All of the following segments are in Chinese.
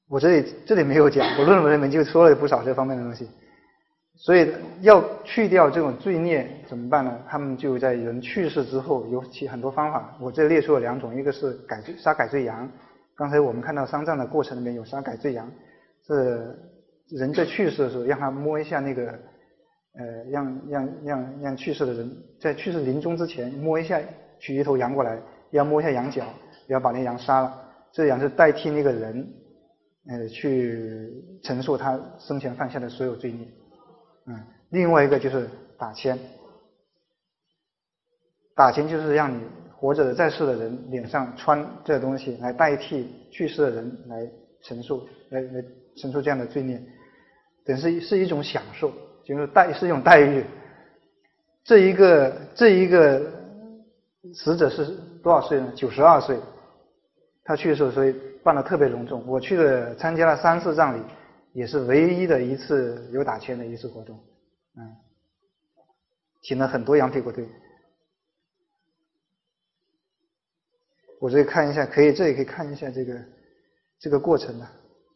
我这里没有讲，我论文里面就说了不少这方面的东西。所以要去掉这种罪孽怎么办呢？他们就在人去世之后有很多方法，我这列出了2种，一个是杀改罪羊。刚才我们看到丧葬的过程里面有杀改罪羊，是人在去世的时候让他摸一下那个让去世的人在去世临终之前摸一下，取一头羊过来，要摸一下羊角，要把那羊杀了，这样是代替那个人去承受他生前犯下的所有罪孽。另外一个就是打签，打签就是让你活着的在世的人脸上穿这个东西来代替去世的人来承受这样的罪孽，等于是一种享受，就是是一种待遇。这一个死者是多少岁呢？92岁，他去世所以办得特别隆重。我参加了3次葬礼，也是唯一的一次有打签的一次活动。请了很多羊皮鼓队。我这里看一下，这里可以看一下这个过程的。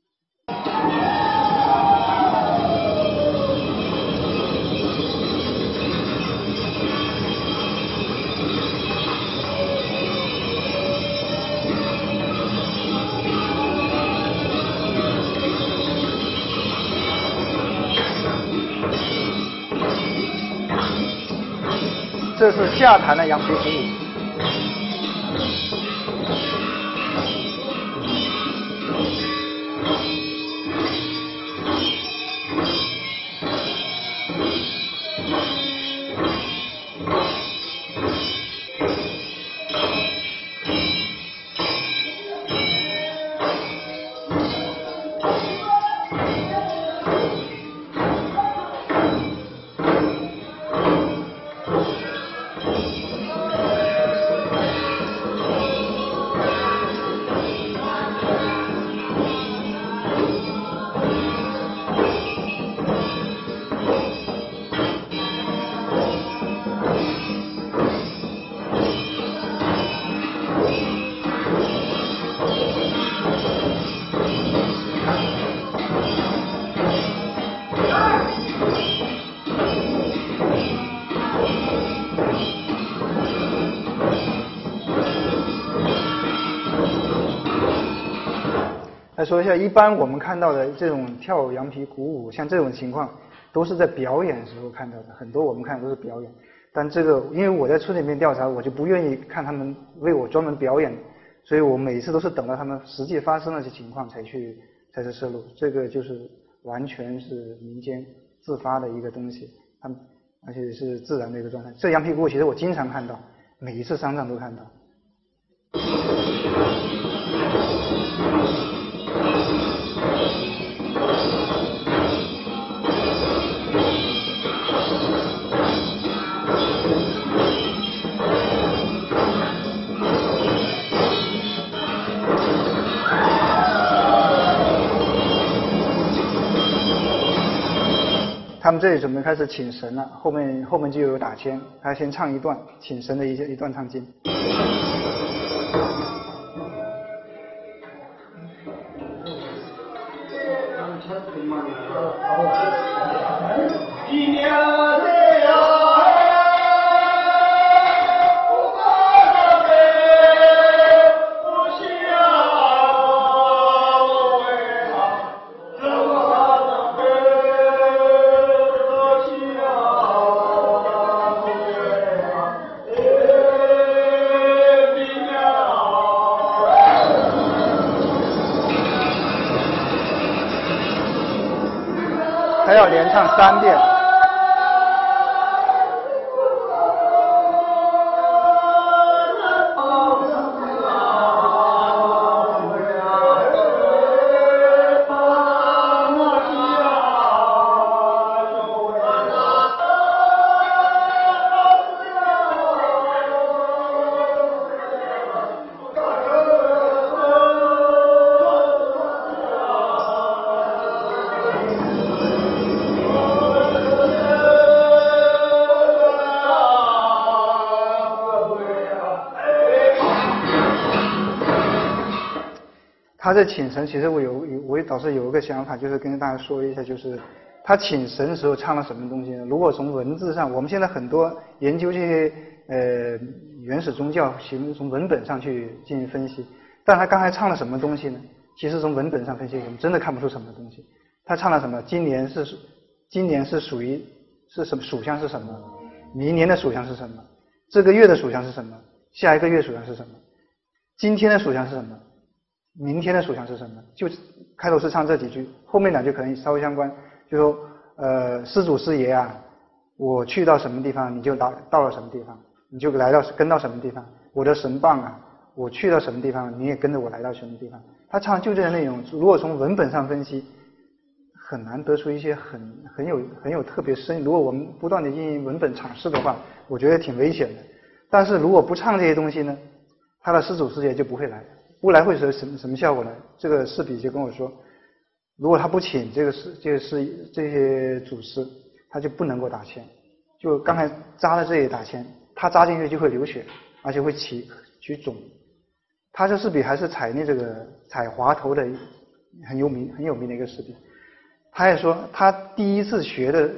这是下坛的羊皮鼓舞。来说一下，一般我们看到的这种跳羊皮鼓舞，像这种情况，都是在表演时候看到的，很多我们看的都是表演。但这个，因为我在村里面调查，我就不愿意看他们为我专门表演，所以我每一次都是等到他们实际发生的这情况才去摄录。这个就是完全是民间自发的一个东西，而且是自然的一个状态。这羊皮鼓舞其实我经常看到，每一次丧葬都看到。他们这里准备开始请神了，后面就有打签，他先唱一段请神的一段唱经。还要连唱3遍。 他在请神，其实我导师有一个想法，就是跟大家说一下，就是他请神的时候唱了什么东西呢？如果从文字上，我们现在很多研究这些原始宗教，从文本上去进行分析，但他刚才唱了什么东西呢？其实从文本上分析，我们真的看不出什么东西。他唱了什么？今年是属于是什么属相是什么？明年的属相是什么？这个月的属相是什么？下一个月属相是什么？今天的属相是什么？明天的属相是什么？就开头是唱这几句，后面两句可能稍微相关，就说施主师爷啊，我去到什么地方，你就到了什么地方，你就跟到什么地方。我的神棒啊，我去到什么地方，你也跟着我来到什么地方。他唱就这个内容，如果从文本上分析，很难得出一些很有特别深。如果我们不断的进行文本阐释的话，我觉得挺危险的。但是如果不唱这些东西呢，他的施主师爷就不会来，不来会是什么效果呢？这个士比就跟我说，如果他不请这些祖师，他就不能够打签。就刚才扎的这一打签，他扎进去就会流血，而且会起肿。他这士比还是采滑头的很有名的一个士比。他也说他第一次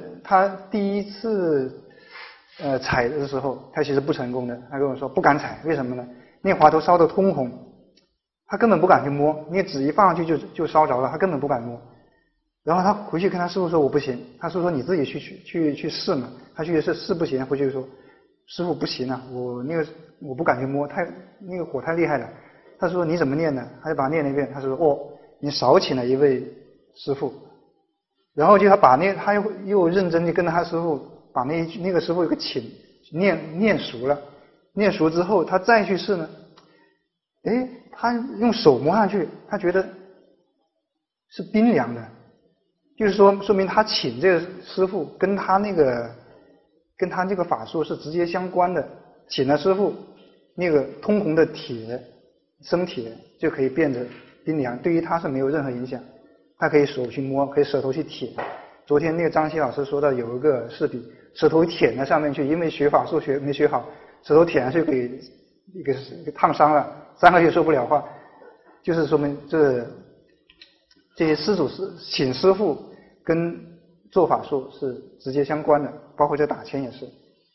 采的时候，他其实不成功的。他跟我说不敢采，为什么呢？那滑头烧得通红，他根本不敢去摸，那纸一放上去就烧着了，他根本不敢摸。然后他回去跟他师傅说我不行，他师傅说你自己去试嘛。他去试不行，回去说师傅不行啊，我不敢去摸，那个火太厉害了。他说你怎么念呢？他就把它念了一遍。他说你少请了一位师傅。然后他又认真地跟着他师傅把那个师傅有个请念熟了，念熟之后他再去试呢，他用手摸上去，他觉得是冰凉的，就是说明他请这个师傅跟他这个法术是直接相关的。请了师傅，那个通红的生铁就可以变得冰凉，对于他是没有任何影响。他可以手去摸，可以舌头去舔。昨天那个张希老师说到有一个士比，舌头舔在上面去，因为学法术没学好，舌头舔上去给一个烫伤了，3个月说不了话，就是说明这些请师傅跟做法术是直接相关的，包括这打签也是。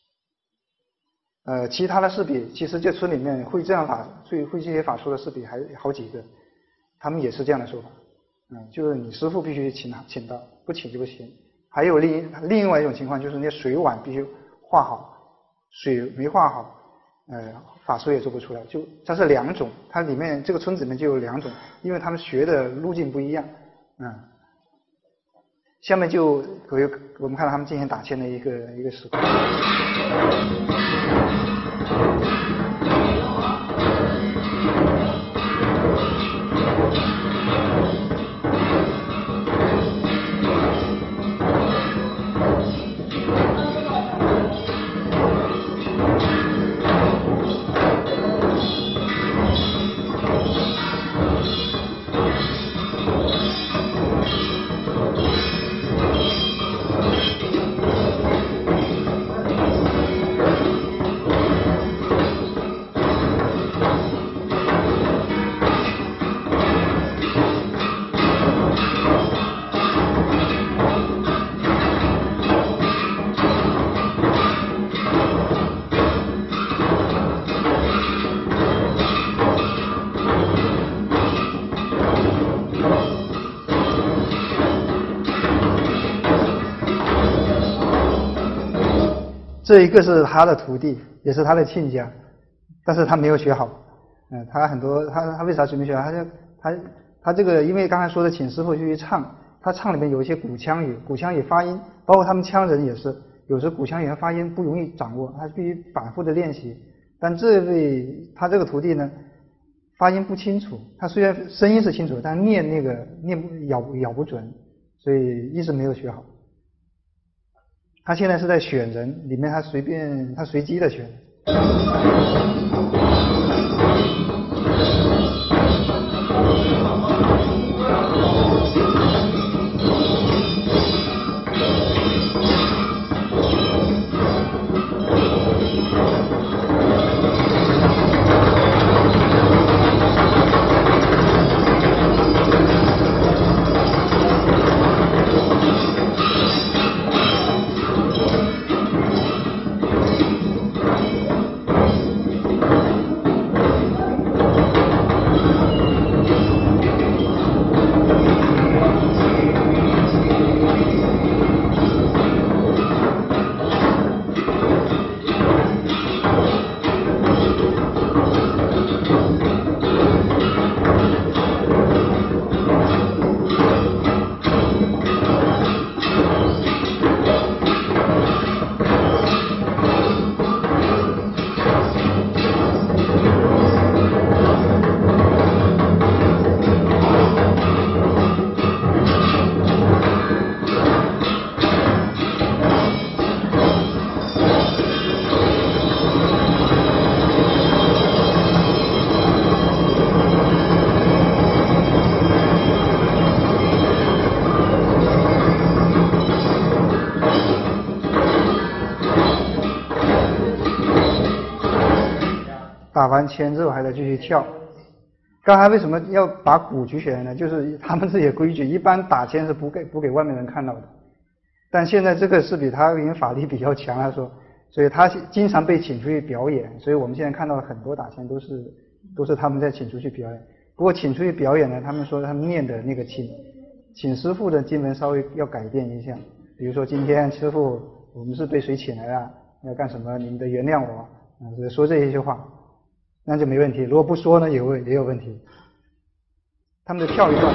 其他的士比，其实这村里面会这些法术的士比还好几个，他们也是这样的说法。就是你师傅必须请到，不请就不行。还有另外一种情况，就是那水碗必须画好，水没画好，法术也做不出来。它是2种，它里面这个村子里面就有2种，因为他们学的路径不一样。下面就我们看到他们进行打签的一个时刻。这一个是他的徒弟，也是他的亲家，但是他没有学好。他为啥没学好？他这个因为刚才说的请师傅去唱，他唱里面有一些古腔语发音，包括他们羌人也是，有时古腔语发音不容易掌握，他必须反复的练习。但他这个徒弟呢，发音不清楚，他虽然声音是清楚，但念咬不准，所以一直没有学好。他现在是在选人，里面他随机的选。 打完签之后还得继续跳。刚才为什么要把鼓举起来呢？就是他们自己的规矩，一般打签是不给外面人看到的。但现在这个是比他因为法力比较强来说，所以他经常被请出去表演。所以我们现在看到的很多打签都是他们在请出去表演。不过请出去表演呢，他们说他们念的那个请师傅的经文稍微要改变一下。比如说今天师傅我们是被谁请来的，要干什么，你们得原谅我，说这些话。那就没问题，如果不说呢，也有问题。他们就跳一段。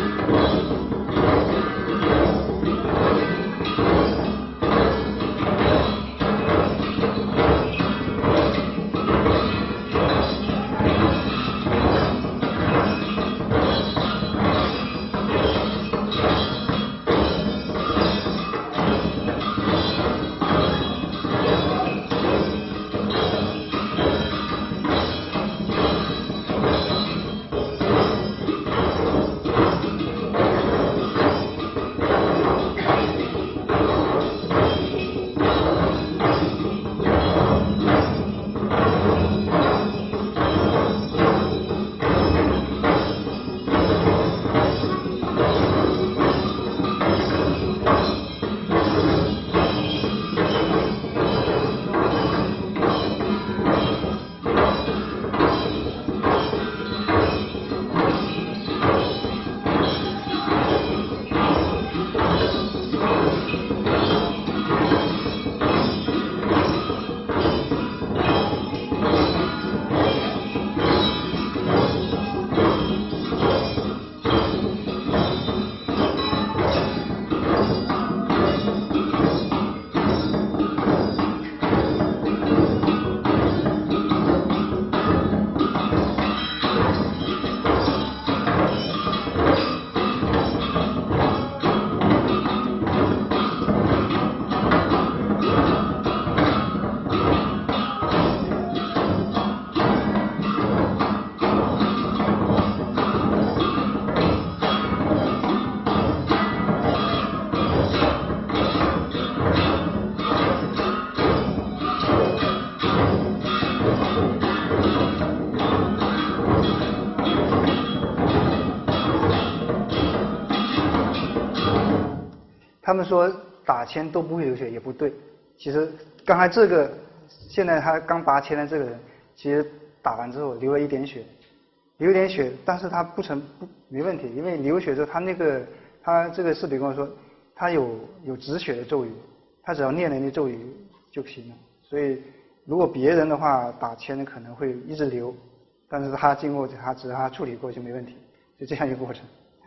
他们说打签都不会流血，也不对。其实刚才这个，现在他刚拔签的这个人，其实打完之后流了一点血，但是他没问题，因为流血之后他这个士比跟我说，他有止血的咒语，他只要念了那咒语就行了。所以如果别人的话打签可能会一直流，但是他经过只要他处理过就没问题，就这样一个过程。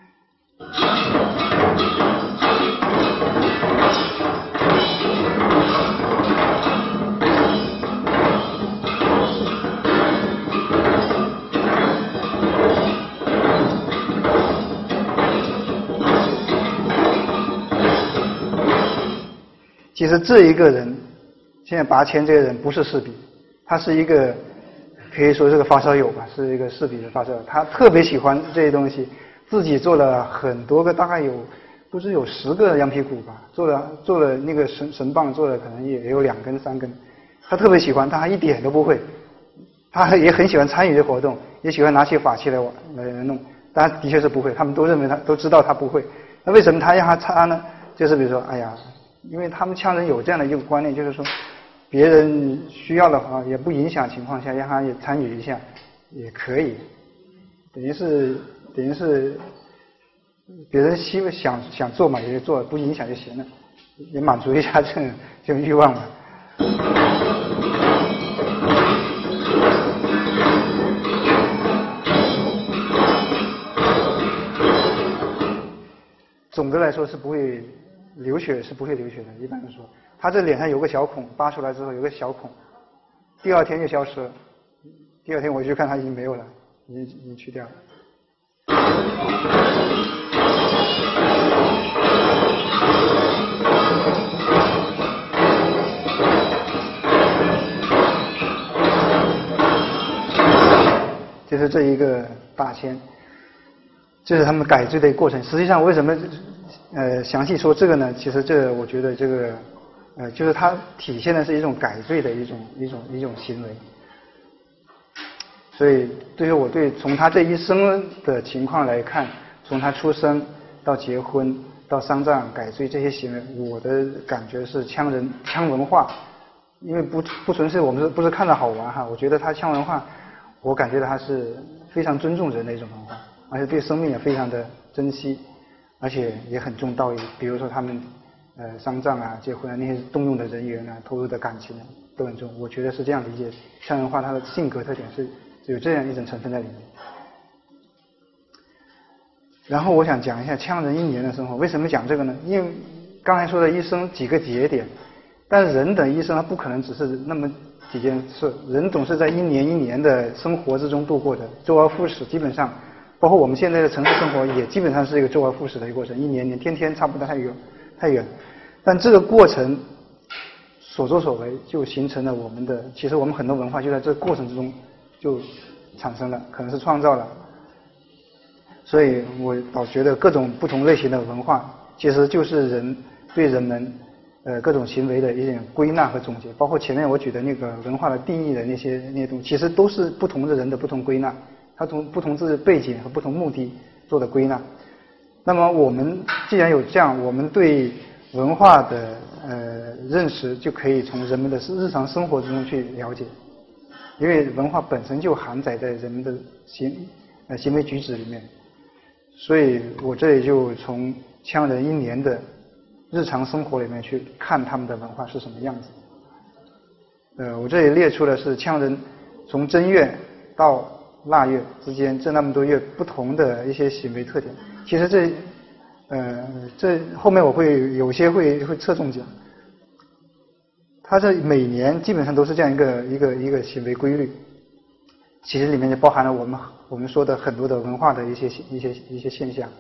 其实这一个人，现在拔签这个人不是士比，他是一个可以说是个发烧友吧，是一个士比的发烧友。他特别喜欢这些东西，自己做了很多个，大概不知有10个羊皮鼓吧，做了那个绳棒，做了可能也有2根3根。他特别喜欢，但他一点都不会。他也很喜欢参与这活动，也喜欢拿起法器来弄，但的确是不会。他们都知道他不会。那为什么他让他擦呢？就是比如说，哎呀。因为他们羌人有这样的一个观念，就是说，别人需要的话，也不影响情况下，让他也参与一下，也可以，等于是别人想做嘛，也就做，不影响就行了，也满足一下这种欲望嘛。总的来说是不会。流血是不会流血的，一般来说，他这脸上有个小孔，拔出来之后有个小孔，第2天就消失了。第2天我去看他已经没有了，已经去掉了。就是这一个大签，这是他们改罪的过程。实际上为什么？详细说这个呢？其实我觉得这个，就是它体现的是一种改罪的一种行为。 所以我从他这一生的情况来看，从他出生到结婚到丧葬改罪这些行为，我的感觉是羌文化，因为不纯粹我们不是看着好玩哈，我觉得他羌文化，我感觉到他是非常尊重人的一种文化，而且对生命也非常的珍惜，而且也很重道义。比如说他们丧葬啊、结婚啊那些动用的人员啊、投入的感情啊都很重。我觉得是这样理解羌文化它的性格特点是有这样一种成分在里面。然后我想讲一下羌人1年的生活。为什么讲这个呢？因为刚才说的一生几个节点，但是人的一生他不可能只是那么几件事，人总是在一年一年的生活之中度过的，周而复始，基本上包括我们现在的城市生活也基本上是一个周而复始的一个过程，一年年天天差不多太远，但这个过程所作所为就形成了我们的，其实我们很多文化就在这个过程之中就产生了，可能是创造了。所以我老觉得各种不同类型的文化其实就是人对人们各种行为的一点归纳和总结，包括前面我举的那个文化的定义的那些东西，其实都是不同的人的不同归纳，它从不同的背景和不同目的做的归纳。那么我们既然有这样，我们对文化的认识就可以从人们的日常生活之中去了解，因为文化本身就含载在人们的行为举止里面。所以我这里就从羌人1年的日常生活里面去看他们的文化是什么样子。我这里列出的是羌人从正月到腊月之间这那么多月不同的一些行为特点。其实这后面我会有些会侧重讲。它这每年基本上都是这样一个行为规律，其实里面就包含了我们说的很多的文化的一些现象。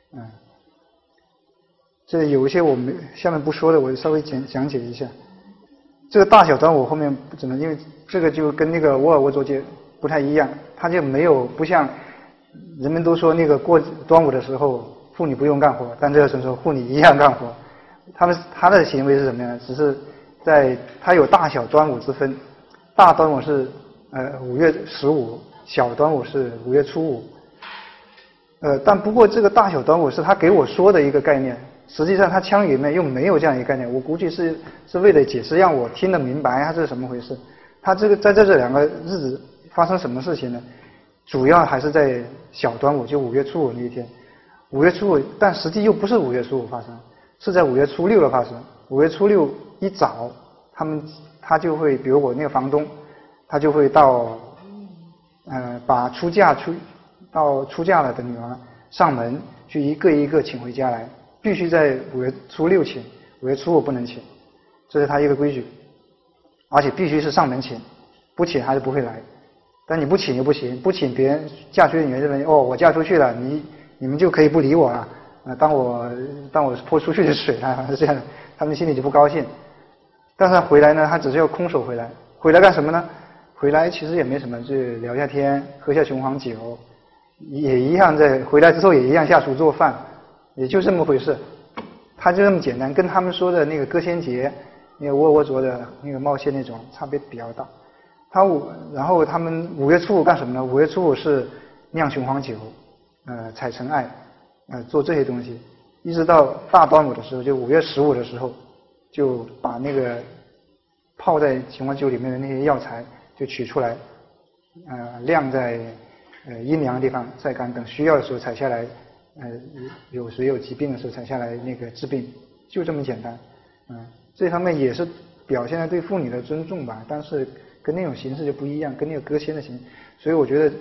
这有一些我们下面不说的，我稍微讲解一下。这个大小端午后面不怎么，因为这个就跟那个沃尔沃卓节不太一样，它就没有不像人们都说那个过端午的时候妇女不用干活，但这个时候妇女一样干活。他的行为是什么样？只是它有大小端午之分，大端午是5月15，小端午是5月初5。但不过这个大小端午是他给我说的一个概念，实际上他羌语里面又没有这样一个概念，我估计是为了解释让我听得明白它是什么回事。他这个在这2个日子发生什么事情呢？主要还是在小端午，就5月初5那一天。5月初5，但实际又不是5月初5发生，是在5月初6的发生。5月初6一早，他就会，比如我那个房东，他就会到把出嫁了的女儿上门去一个一个请回家来，必须在5月初6请，5月初5不能请，这是他一个规矩，而且必须是上门请，不请他就不会来。但你不请又不行，不请别人嫁出去的女人认为我嫁出去了，你们就可以不理我了，当我是泼出去的水了，是这样的，他们心里就不高兴。但是他回来呢，他只是要空手回来干什么呢？回来其实也没什么，就聊下天，喝下雄黄酒，也一样回来之后也一样下厨做饭，也就这么回事。他就这么简单，跟他们说的那个歌仙节、那个沃尔沃卓的那个冒险那种差别比较大。然后他们5月初5干什么呢？5月初5是酿雄黄酒，采尘艾，做这些东西，一直到大端午的时候，就5月15的时候，就把那个泡在雄黄酒里面的那些药材就取出来，晾在阴凉的地方晒干，等需要的时候采下来，有谁有疾病的时候采下来那个治病，就这么简单。这方面也是表现了对妇女的尊重吧，但是跟那种形式就不一样，跟那个歌仙的形式。所以我觉得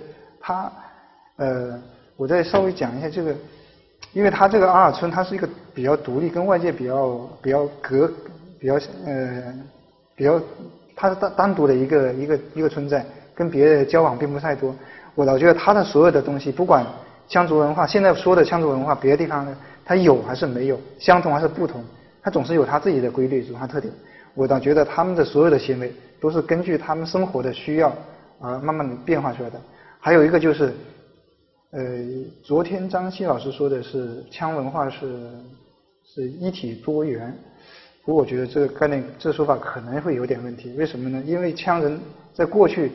我再稍微讲一下这个，因为它这个阿尔村它是一个比较独立，跟外界比较它是单独的一个存在，跟别的交往并不太多。我老觉得它的所有的东西，不管羌族文化现在说的羌族文化，别的地方呢它有还是没有，相同还是不同，它总是有它自己的规律、文化特点。我倒觉得他们的所有的行为都是根据他们生活的需要而慢慢的变化出来的。还有一个就是，昨天张希老师说的是羌文化是一体多元，不过我觉得这个概念、这个说法可能会有点问题。为什么呢？因为羌人在过去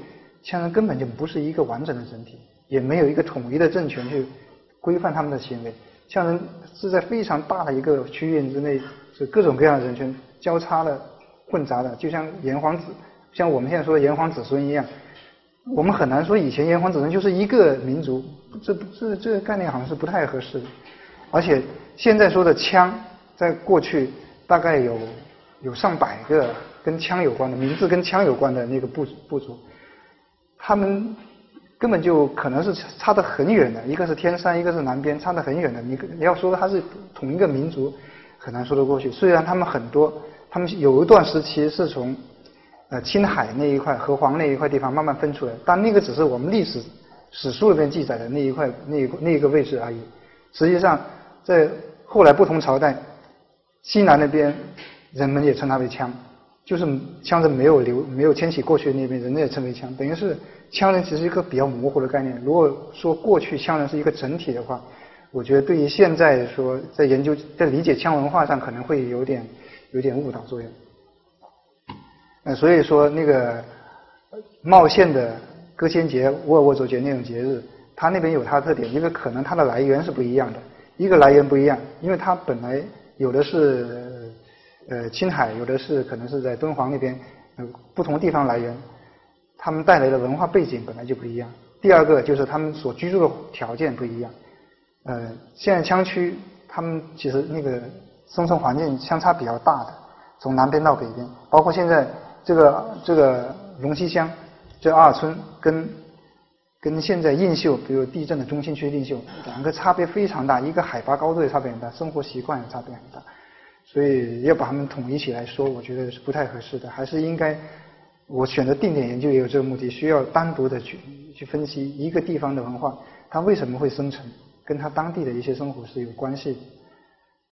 羌人根本就不是一个完整的整体，也没有一个统一的政权去规范他们的行为。羌人是在非常大的一个区域之内，是各种各样的人群交叉的、混杂的，就像炎黄子，像我们现在说的炎黄子孙一样。我们很难说以前炎黄子孙就是一个民族，这个概念好像是不太合适的。而且现在说的羌，在过去大概有上百个跟羌有关的名字，跟羌有关的那个部族，他们根本就可能是差得很远的，一个是天山，一个是南边，差得很远的。你要说它是同一个民族，很难说得过去。虽然他们很多，他们有一段时期是从青海那一块、河湟那一块地方慢慢分出来，但那个只是我们史书里面记载的那一块那一个位置而已。实际上，在后来不同朝代，西南那边人们也称它为羌，就是羌人没有迁徙过去的那边，人也称为羌，等于是羌人其实一个比较模糊的概念。如果说过去羌人是一个整体的话，我觉得对于现在说在研究在理解羌文化上可能会有点误导作用。所以说那个茂县的歌仙节、沃尔沃卓节那种节日，它那边有它的特点，因为可能它的来源是不一样的。一个来源不一样，因为它本来有的是青海，有的是可能是在敦煌那边，不同地方来源，他们带来的文化背景本来就不一样。第二个就是他们所居住的条件不一样。现在羌区他们其实那个生存环境相差比较大的，从南边到北边，包括现在这个龙溪乡这阿尔村跟现在映秀，比如地震的中心区映秀，两个差别非常大，一个海拔高度也差别很大，生活习惯也差别很大，所以要把它们统一起来说，我觉得是不太合适的，还是应该我选择定点研究也有这个目的，需要单独的去分析一个地方的文化，它为什么会生成，跟它当地的一些生活是有关系的。